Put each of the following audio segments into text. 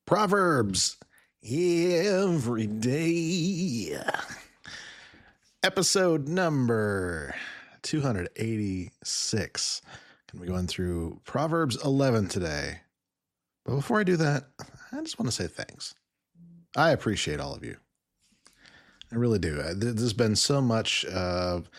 Proverbs every day. Episode number 286. Going to be going through Proverbs 11 today. But before I do that, I just want to say thanks. I appreciate all of you. I really do. There's been so much of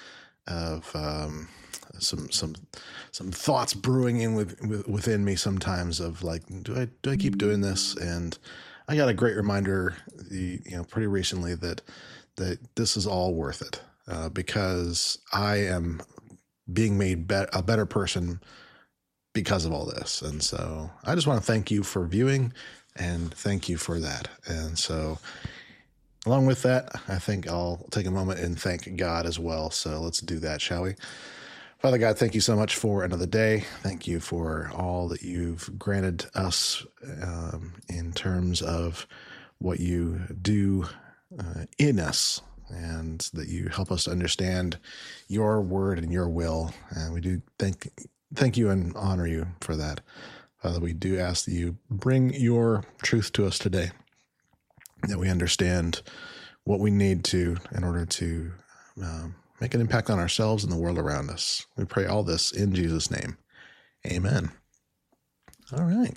some thoughts brewing in within me sometimes of like, do I keep doing this? And I got a great reminder, pretty recently that this is all worth it because I am being made a better person because of all this. And so I just want to thank you for viewing and thank you for that. And so along with that, I think I'll take a moment and thank God as well. So let's do that, shall we? Father God, thank you so much for another day. Thank you for all that you've granted us in terms of what you do in us, and that you help us to understand your word and your will. And we do thank you and honor you for that. Father, we do ask that you bring your truth to us today, that we understand what we need to in order to make an impact on ourselves and the world around us. We pray all this in Jesus' name. Amen. All right.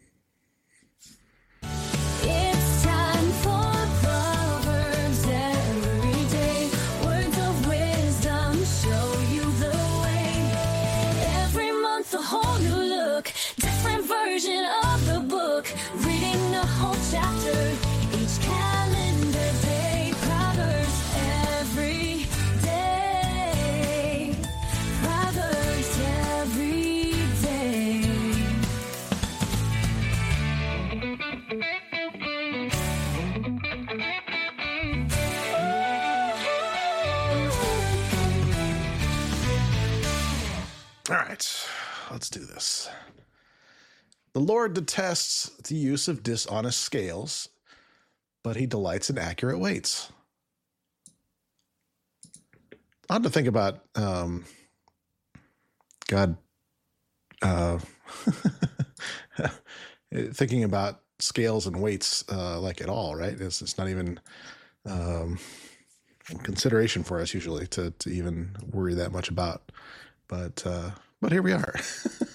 It's time for Proverbs every day. Words of wisdom show you the way. Every month a whole new look, different version of the book. Reading a whole chapter each calendar day. Proverbs every day. Proverbs every day. All right. Let's do this. The Lord detests the use of dishonest scales, but he delights in accurate weights. Odd to think about God thinking about scales and weights like at all, right? It's not even consideration for us usually to even worry that much about. But here we are.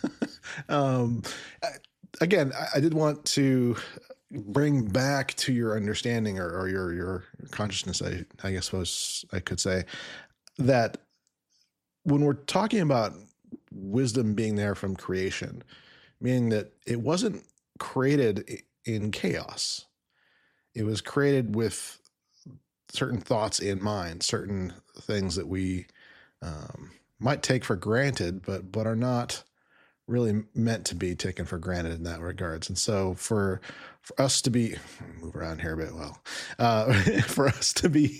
Again, I did want to bring back to your understanding or your consciousness, I guess I could say, that when we're talking about wisdom being there from creation, meaning that it wasn't created in chaos. It was created with certain thoughts in mind, certain things that we might take for granted, but are not really meant to be taken for granted in that regards. And so for us to be, move around here a bit, for us to be,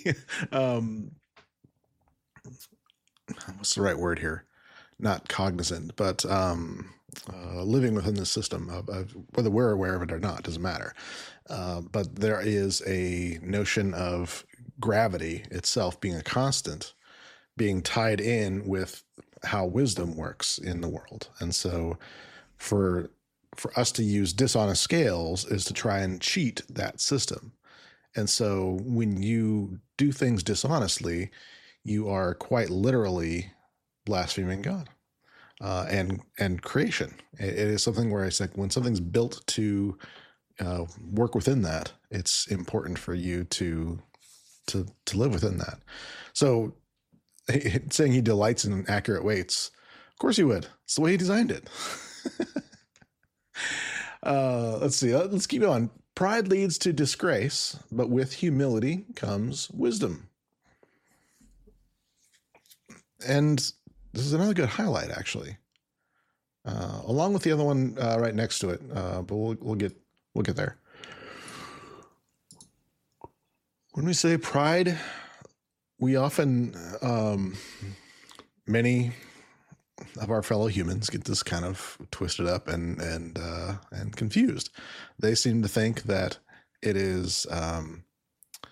what's the right word here? Not cognizant, but living within the system of whether we're aware of it or not, doesn't matter. But there is a notion of gravity itself being a constant, being tied in with how wisdom works in the world. And so for us to use dishonest scales is to try and cheat that system. And so when you do things dishonestly, you are quite literally blaspheming God and creation. It is something where it's like when something's built to work within that, it's important for you to live within that. So saying he delights in accurate weights, of course he would. It's the way he designed it. Let's see. Let's keep going. Pride leads to disgrace, but with humility comes wisdom. And this is another good highlight, actually, along with the other one right next to it. But we'll get there. When we say pride, we often, many of our fellow humans get this kind of twisted up and confused. They seem to think that it is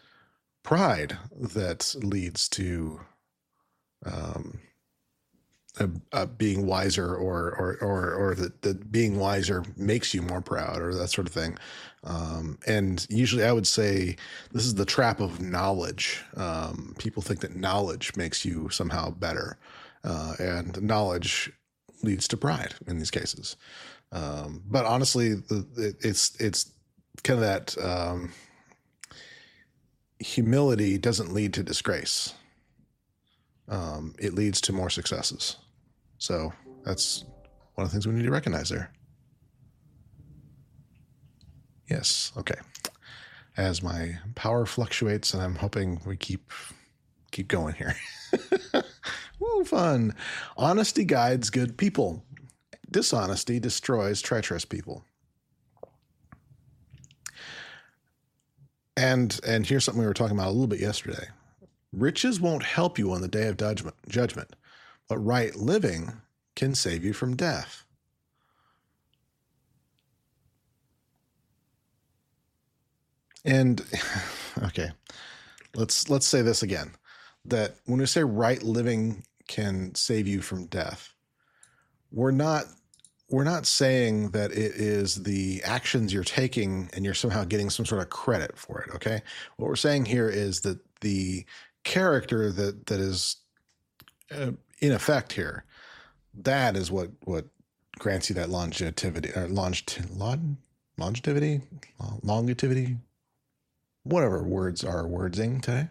pride that leads to being wiser, or that being wiser makes you more proud, or that sort of thing. And usually I would say this is the trap of knowledge. People think that knowledge makes you somehow better, and knowledge leads to pride in these cases. But honestly, it's kind of that humility doesn't lead to disgrace. It leads to more successes. So that's one of the things we need to recognize there. Yes. Okay. As my power fluctuates, and I'm hoping we keep going here. Woo, fun. Honesty guides good people. Dishonesty destroys treacherous people. And here's something we were talking about a little bit yesterday. Riches won't help you on the day of judgment, but right living can save you from death. And okay, let's say this again, that when we say right living can save you from death, we're not saying that it is the actions you're taking and you're somehow getting some sort of credit for it. Okay. What we're saying here is that the character that is in effect here, that is what grants you that longevity, whatever words are wordsing today.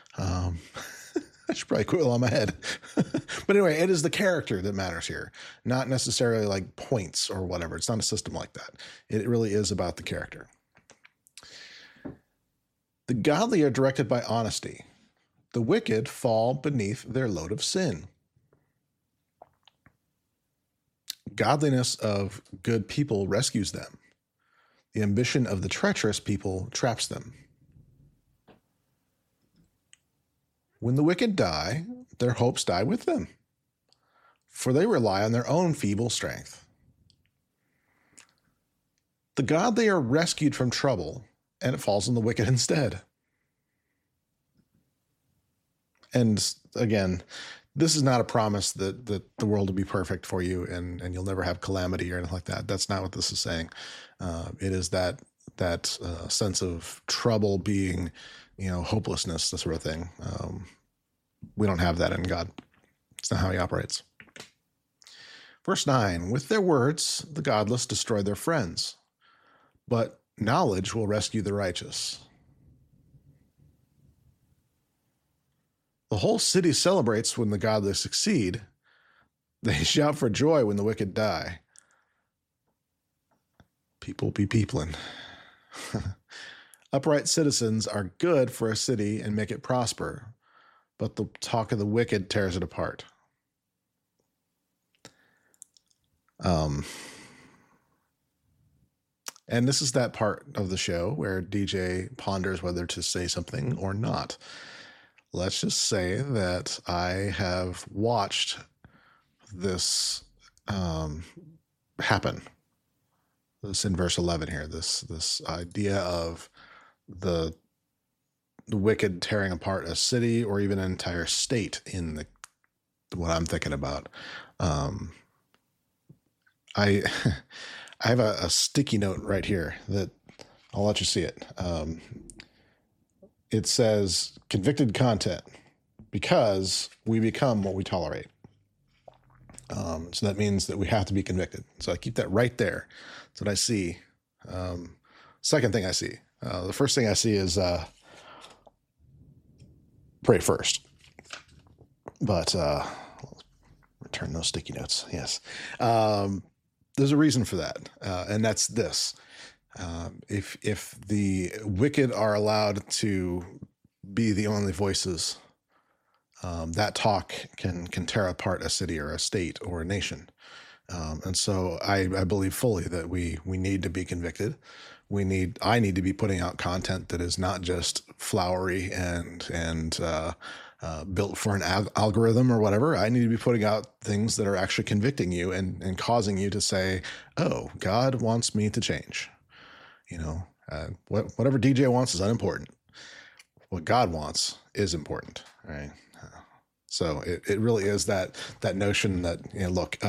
I should probably quit on my head. But anyway, it is the character that matters here, not necessarily like points or whatever. It's not a system like that. It really is about the character. The godly are directed by honesty. The wicked fall beneath their load of sin. Godliness of good people rescues them. The ambition of the treacherous people traps them. When the wicked die, their hopes die with them, for they rely on their own feeble strength. The godly are rescued from trouble, and it falls on the wicked instead. And again, this is not a promise that the world will be perfect for you and you'll never have calamity or anything like that. That's not what this is saying. It is that sense of trouble being, hopelessness, that sort of thing. We don't have that in God. It's not how he operates. Verse 9, with their words, the godless destroy their friends, but knowledge will rescue the righteous. The whole city celebrates when the godly succeed. They shout for joy when the wicked die. People be peopling. Upright citizens are good for a city and make it prosper, but the talk of the wicked tears it apart. And this is that part of the show where DJ ponders whether to say something or not. Let's just say that I have watched this happen. This in verse 11 here, this idea of the wicked tearing apart a city or even an entire state in what I'm thinking about. I have a sticky note right here that I'll let you see it. It says convicted content because we become what we tolerate. So that means that we have to be convicted. So I keep that right there. That's what I see. Second thing I see. The first thing I see is pray first. But return those sticky notes. Yes. There's a reason for that. And that's this. If the wicked are allowed to be the only voices, that talk can tear apart a city or a state or a nation. And so I believe fully that we need to be convicted. I need to be putting out content that is not just flowery and built for an algorithm or whatever. I need to be putting out things that are actually convicting you and causing you to say, oh, God wants me to change. Whatever DJ wants is unimportant. What God wants is important. Right? So it really is that notion that, look,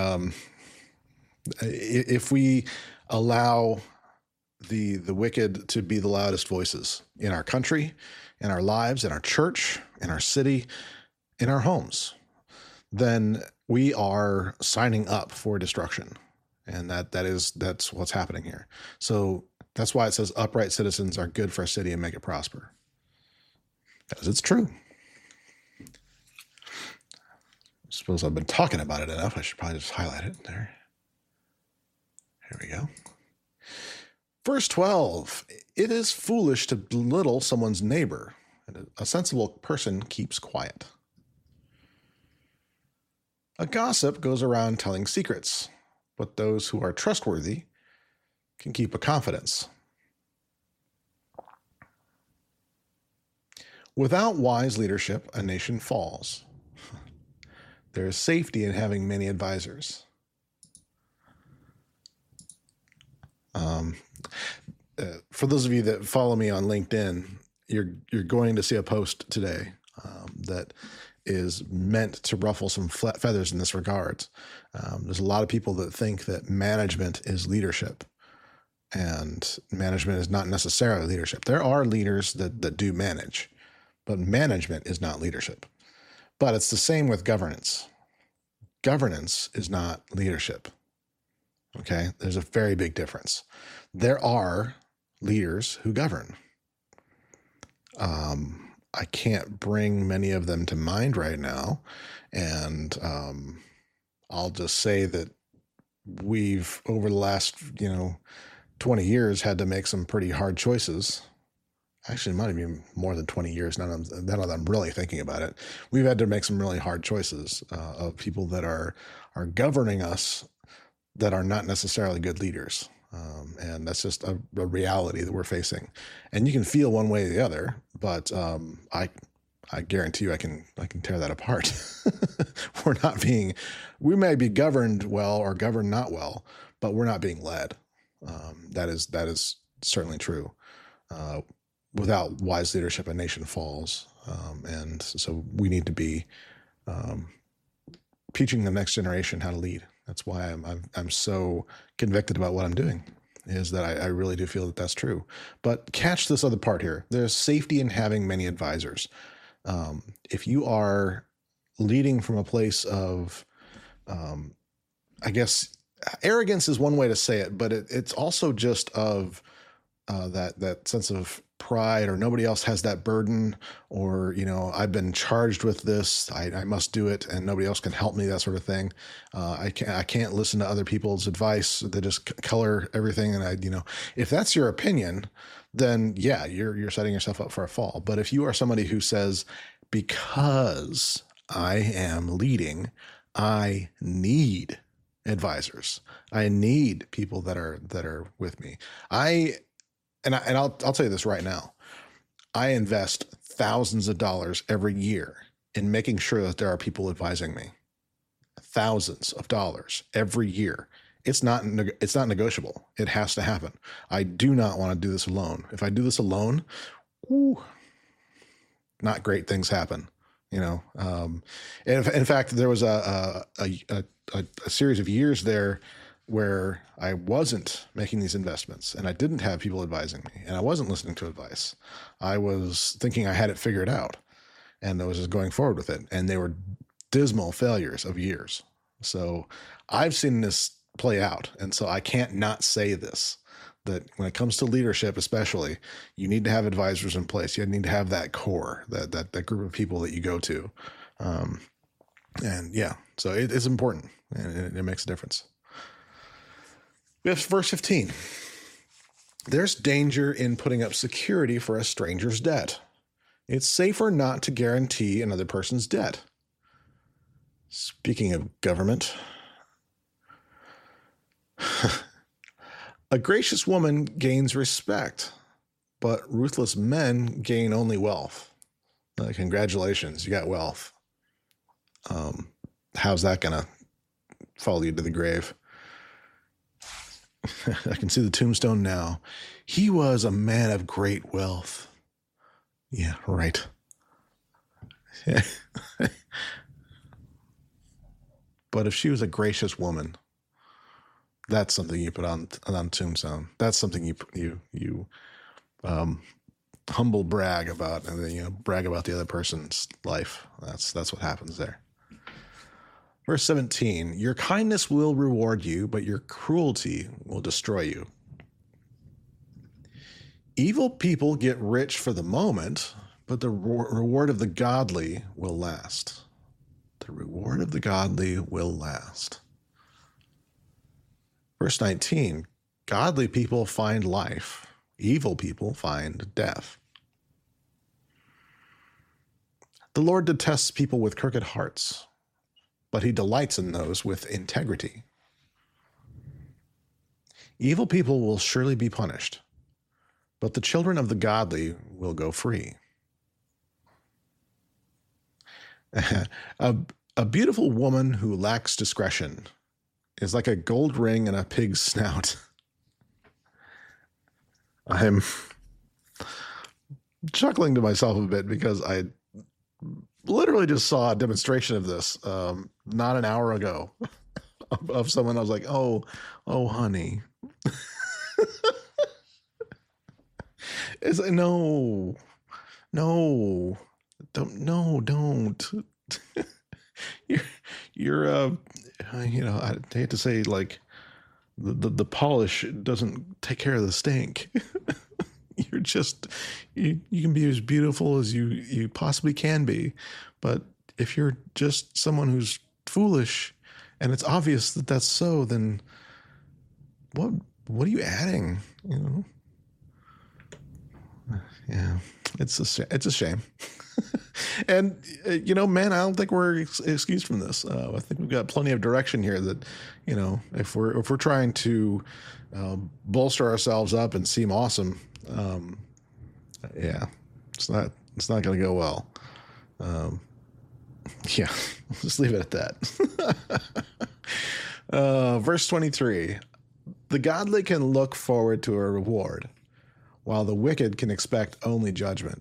if we allow the wicked to be the loudest voices in our country, in our lives, in our church, in our city, in our homes, then we are signing up for destruction. And that's what's happening here. So that's why it says upright citizens are good for a city and make it prosper. Because it's true. I suppose I've been talking about it enough. I should probably just highlight it there. Here we go. Verse 12, it is foolish to belittle someone's neighbor, and a sensible person keeps quiet. A gossip goes around telling secrets, but those who are trustworthy can keep a confidence. Without wise leadership, a nation falls. There is safety in having many advisors. For those of you that follow me on LinkedIn, you're going to see a post today that is meant to ruffle some feathers in this regard. There's a lot of people that think that management is leadership, and management is not necessarily leadership. There are leaders that do manage, but management is not leadership. But it's the same with governance. Governance is not leadership. Okay, there's a very big difference. There are leaders who govern. I can't bring many of them to mind right now, and I'll just say that we've, over the last 20 years, had to make some pretty hard choices. Actually, it might be more than 20 years now that I'm really thinking about it. We've had to make some really hard choices of people that are governing us that are not necessarily good leaders. And that's just a reality that we're facing. And you can feel one way or the other, but I guarantee you I can tear that apart. We may be governed well or governed not well, but we're not being led. That is certainly true. Without wise leadership, a nation falls. And so we need to be teaching the next generation how to lead. That's why I'm so convicted about what I'm doing, is that I really do feel that that's true. But catch this other part here. There's safety in having many advisors. If you are leading from a place of, I guess, arrogance is one way to say it, but it's also just of that sense of pride, or nobody else has that burden, or, I've been charged with this, I must do it, and nobody else can help me, that sort of thing. I can't listen to other people's advice. They just color everything. And if that's your opinion, then yeah, you're setting yourself up for a fall. But if you are somebody who says, because I am leading, I need advisors, I need people that are with me. I'll tell you this right now. I invest thousands of dollars every year in making sure that there are people advising me. Thousands of dollars every year. It's not negotiable. It has to happen. I do not want to do this alone. If I do this alone, not great things happen. In fact, there was a series of years there where I wasn't making these investments, and I didn't have people advising me, and I wasn't listening to advice. I was thinking I had it figured out, and I was just going forward with it. And they were dismal failures of years. So I've seen this play out. And so I can't not say this, that when it comes to leadership, especially, you need to have advisors in place. You need to have that core, that group of people that you go to. And yeah, so it's important, and it makes a difference. We have verse 15. There's danger in putting up security for a stranger's debt. It's safer not to guarantee another person's debt. Speaking of government, a gracious woman gains respect, but ruthless men gain only wealth. Congratulations, you got wealth. How's that going to follow you to the grave? I can see the tombstone now. He was a man of great wealth. Yeah, right. But if she was a gracious woman, that's something you put on tombstone. That's something you humble brag about, and then brag about the other person's life. That's what happens there. Verse 17, your kindness will reward you, but your cruelty will destroy you. Evil people get rich for the moment, but the reward of the godly will last. The reward of the godly will last. Verse 19, godly people find life. Evil people find death. The Lord detests people with crooked hearts, but he delights in those with integrity. Evil people will surely be punished, but the children of the godly will go free. A beautiful woman who lacks discretion is like a gold ring in a pig's snout. I'm chuckling to myself a bit because I literally just saw a demonstration of this not an hour ago of someone. I was like, oh, honey. It's like, no, don't. you're I hate to say, like, the polish doesn't take care of the stink. You're just, you can be as beautiful as you possibly can be. But if you're just someone who's foolish and it's obvious that that's so, then what are you adding? Yeah, it's a shame. And, man, I don't think we're excused from this. I think we've got plenty of direction here that, if we're trying to bolster ourselves up and seem awesome, it's not going to go well. Yeah, just leave it at that. Verse 23, the godly can look forward to a reward, while the wicked can expect only judgment.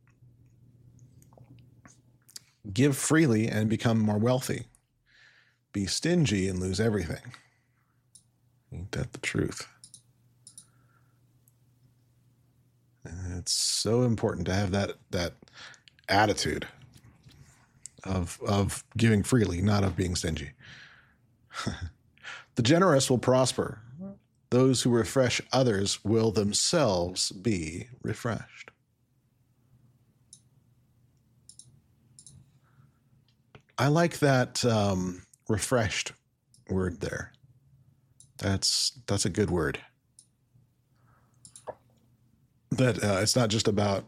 Give freely and become more wealthy. Be stingy and lose everything. Ain't that the truth? And it's so important to have that attitude of giving freely, not of being stingy. The generous will prosper. Those who refresh others will themselves be refreshed. I like that refreshed word there. That's a good word. That it's not just about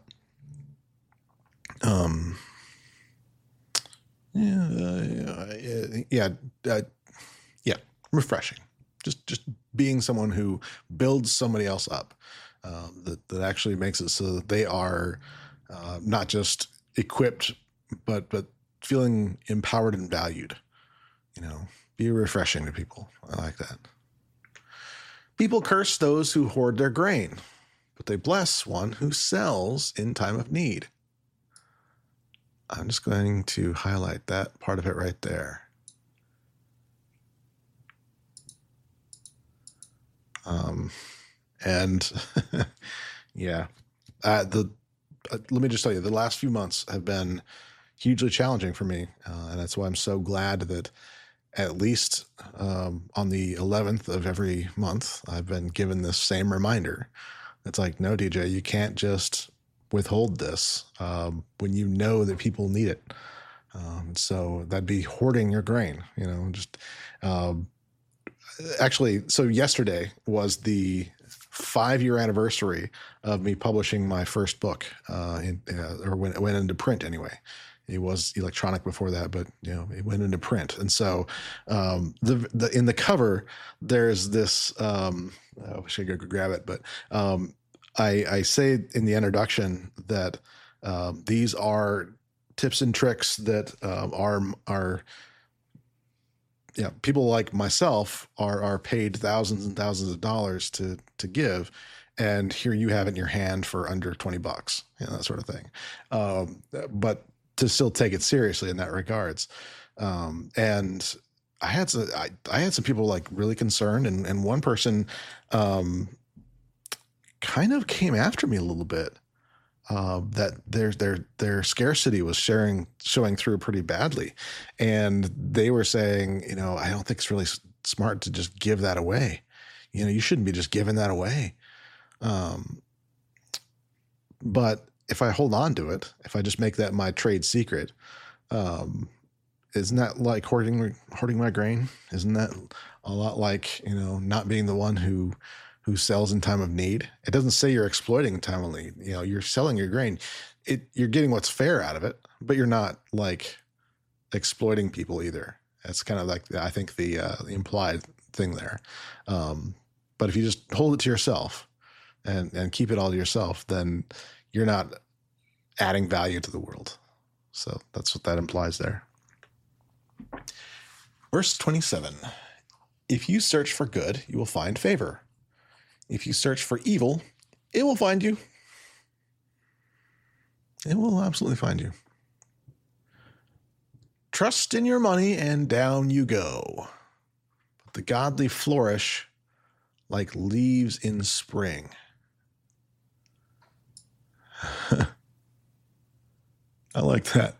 refreshing. Just being someone who builds somebody else up, that actually makes it so that they are not just equipped, but feeling empowered and valued. Be refreshing to people. I like that. People curse those who hoard their grain, but they bless one who sells in time of need. I'm just going to highlight that part of it right there. Let me just tell you, the last few months have been hugely challenging for me. And that's why I'm so glad that at least on the 11th of every month, I've been given this same reminder. It's like, no, DJ, you can't just withhold this when you know that people need it. So that'd be hoarding your grain, actually, so yesterday was the 5-year anniversary of me publishing my first book, when it went into print anyway. It was electronic before that, but it went into print. And so in the cover, there's this. I wish I could grab it, but I say in the introduction that these are tips and tricks that are people like myself are paid thousands and thousands of dollars to give. And here you have it in your hand for under $20, that sort of thing. But to still take it seriously in that regards. And I had some people like really concerned, and one person kind of came after me a little bit. That their scarcity was showing through pretty badly, and they were saying, I don't think it's really smart to just give that away. You shouldn't be just giving that away. But if I hold on to it, if I just make that my trade secret, isn't that like hoarding my grain? Isn't that a lot like, not being the one who sells in time of need? It doesn't say you're exploiting in time of need. You're selling your grain. You're getting what's fair out of it, but you're not like exploiting people either. That's kind of like, I think the implied thing there. But if you just hold it to yourself and keep it all to yourself, then you're not adding value to the world. So that's what that implies there. Verse 27, if you search for good, you will find favor. If you search for evil, it will find you. It will absolutely find you. Trust in your money and down you go. But the godly flourish like leaves in spring. I like that.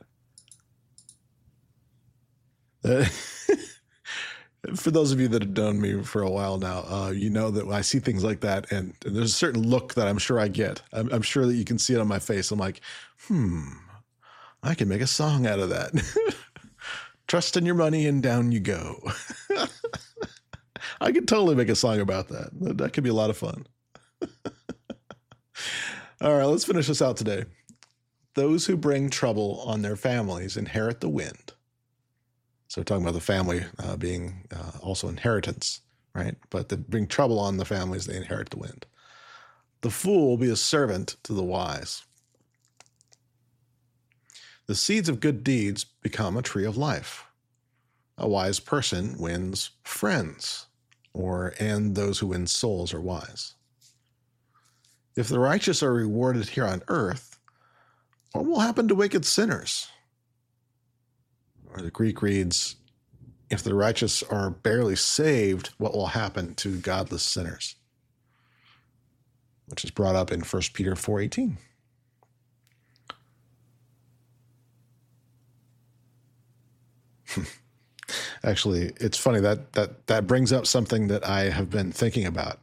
For those of you that have known me for a while now, you know that when I see things like that, and there's a certain look that I'm sure I get. I'm sure that you can see it on my face. I'm like, I can make a song out of that. Trust in your money and down you go. I could totally make a song about that. That could be a lot of fun. All right, let's finish this out today. Those who bring trouble on their families inherit the wind. So we're talking about the family being also inheritance, right? But they bring trouble on the families, they inherit the wind. The fool will be a servant to the wise. The seeds of good deeds become a tree of life. A wise person wins friends, and those who win souls are wise. If the righteous are rewarded here on earth, what will happen to wicked sinners? Or the Greek reads, if the righteous are barely saved, what will happen to godless sinners? Which is brought up in 1 Peter 4:18. Actually, it's funny that brings up something that I have been thinking about.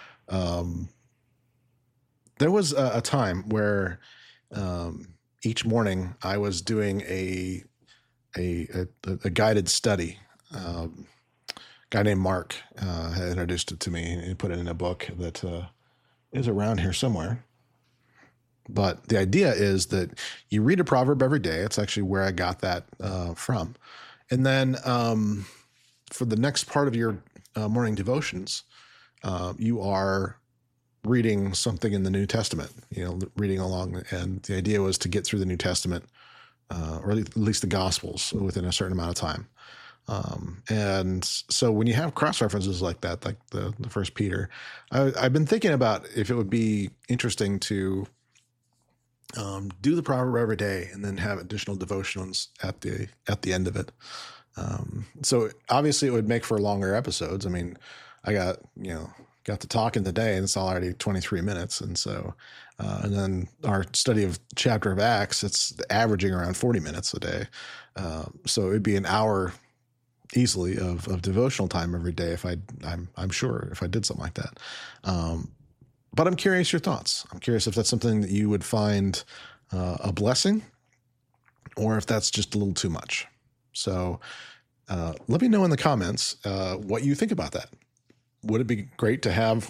There was a time where each morning I was doing a guided study. A guy named Mark had introduced it to me and put it in a book that is around here somewhere. But the idea is that you read a proverb every day. It's actually where I got that from. And then for the next part of your morning devotions, you are reading something in the New Testament, reading along. And the idea was to get through the New Testament, or at least the Gospels, within a certain amount of time. And so when you have cross references like that, like the First Peter, I've been thinking about if it would be interesting to do the proverb every day and then have additional devotionals at the end of it. So obviously it would make for longer episodes. I mean, I got to talk in the day and it's already 23 minutes. And so, and then our study of chapter of Acts, it's averaging around 40 minutes a day. So it'd be an hour easily of devotional time every day I'm sure if I did something like that. But I'm curious your thoughts. I'm curious if that's something that you would find a blessing or if that's just a little too much. So let me know in the comments what you think about that. Would it be great to have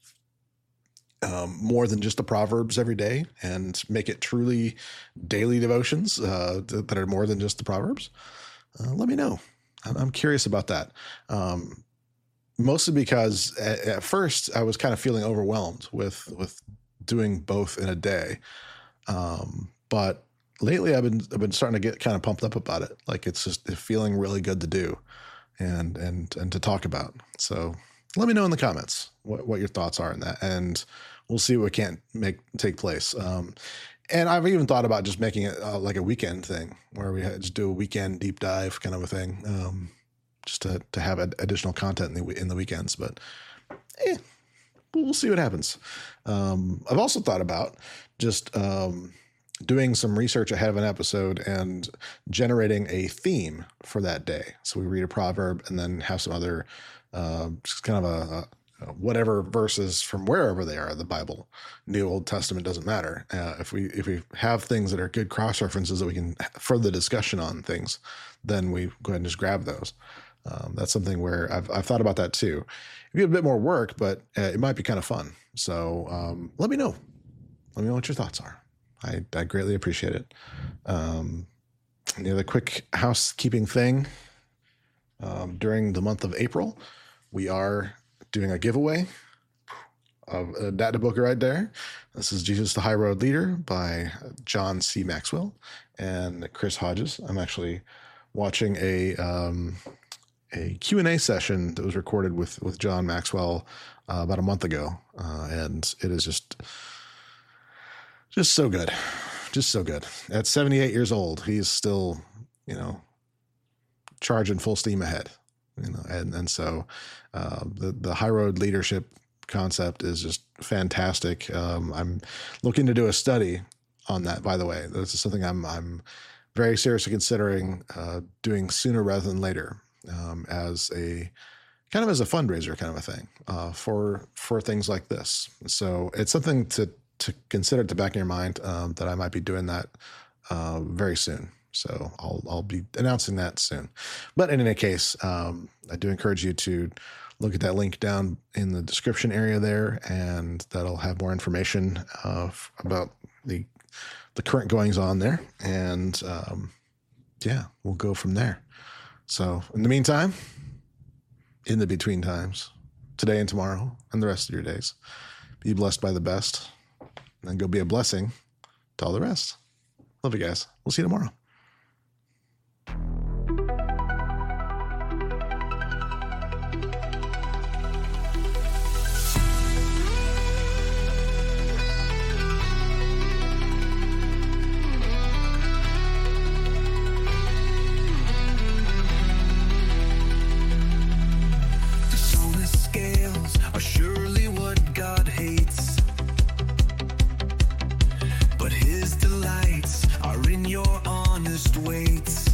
more than just the Proverbs every day and make it truly daily devotions that are more than just the Proverbs? Let me know. I'm curious about that. Mostly because at first I was kind of feeling overwhelmed with doing both in a day. But lately I've been starting to get kind of pumped up about it. Like it's feeling really good to do and to talk about. So let me know in the comments what your thoughts are on that, and we'll see what can't take place. And I've even thought about just making it like a weekend thing where we just do a weekend deep dive kind of a thing. just to have additional content in the weekends. But we'll see what happens. I've also thought about just doing some research ahead of an episode and generating a theme for that day. So we read a proverb and then have some other just kind of a whatever verses from wherever they are in the Bible, New Old Testament, doesn't matter. If we have things that are good cross references that we can further discussion on things, then we go ahead and just grab those. That's something where I've thought about that too. It'd be a bit more work, but it might be kind of fun. So let me know. Let me know what your thoughts are. I greatly appreciate it. The other quick housekeeping thing, during the month of April, we are doing a giveaway of that book right there. This is Jesus the High Road Leader by John C. Maxwell and Chris Hodges. I'm actually watching a Q&A session that was recorded with John Maxwell about a month ago, and it is just so good. Just so good. At 78 years old, he's still, charging full steam ahead, and so the high road leadership concept is just fantastic. I'm looking to do a study on that, by the way. This is something I'm very seriously considering doing sooner rather than later, as a fundraiser kind of a thing, for things like this. So it's something to consider at the back of your mind, that I might be doing that very soon. So I'll be announcing that soon. But in any case, I do encourage you to look at that link down in the description area there, and that'll have more information about the current goings on there. And we'll go from there. So in the meantime, in the between times, today and tomorrow and the rest of your days, be blessed by the best. And then go be a blessing to all the rest. Love you guys. We'll see you tomorrow. The psalmist's scales are surely what God hates, but his delights are in your honest waits.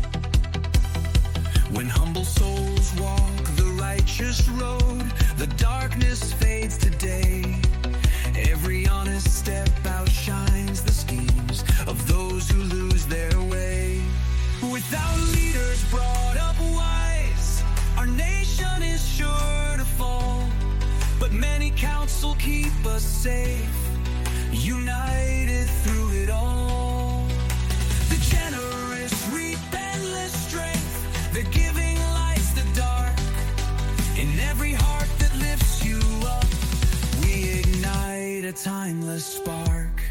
When humble souls walk the righteous road, the darkness fades to day. Every honest step outshines the schemes of those who lose their way. Without leaders brought up wise, our nation is sure to fall. But many counsel keep us safe, united through it all. The generous reap endless strength, the giving lights the dark. In every heart that lifts you up, we ignite a timeless spark.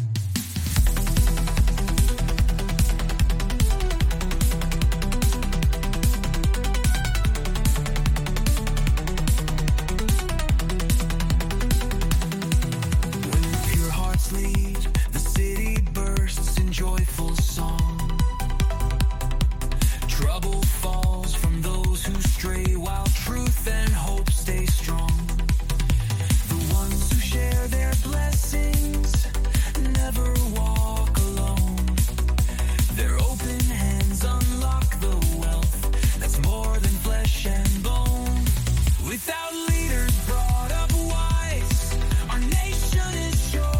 Lead, the city bursts in joyful song. Trouble falls from those who stray, while truth and hope stay strong. The ones who share their blessings never walk alone. Their open hands unlock the wealth that's more than flesh and bone. Without leaders brought up wise, our nation is sure.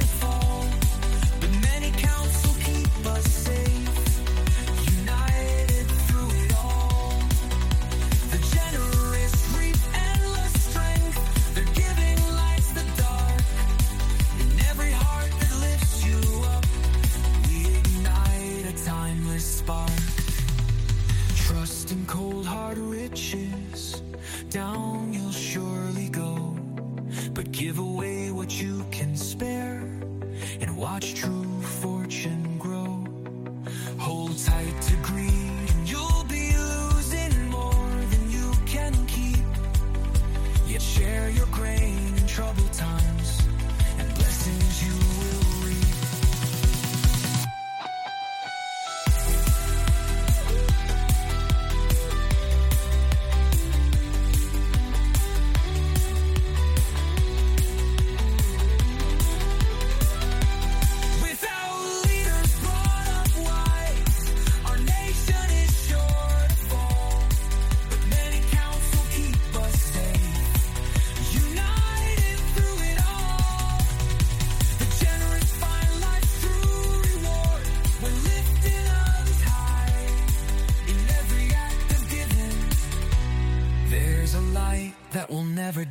Trust in cold hard riches, down you'll surely go. But give away what you can spare, and watch true fortune grow. Hold tight to greed, and you'll be losing more than you can keep. Yet share your grain in troubled times, and blessings you will reap.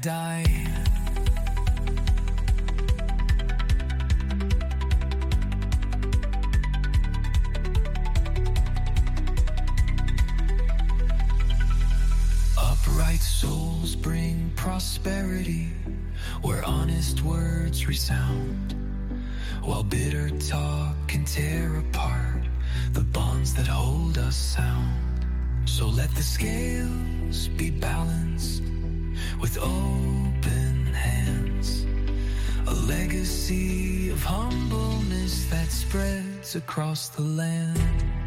die. Upright souls bring prosperity where honest words resound, while bitter talk can tear apart the bonds that hold us sound. So let the scales be balanced with open hands, a legacy of humbleness that spreads across the land.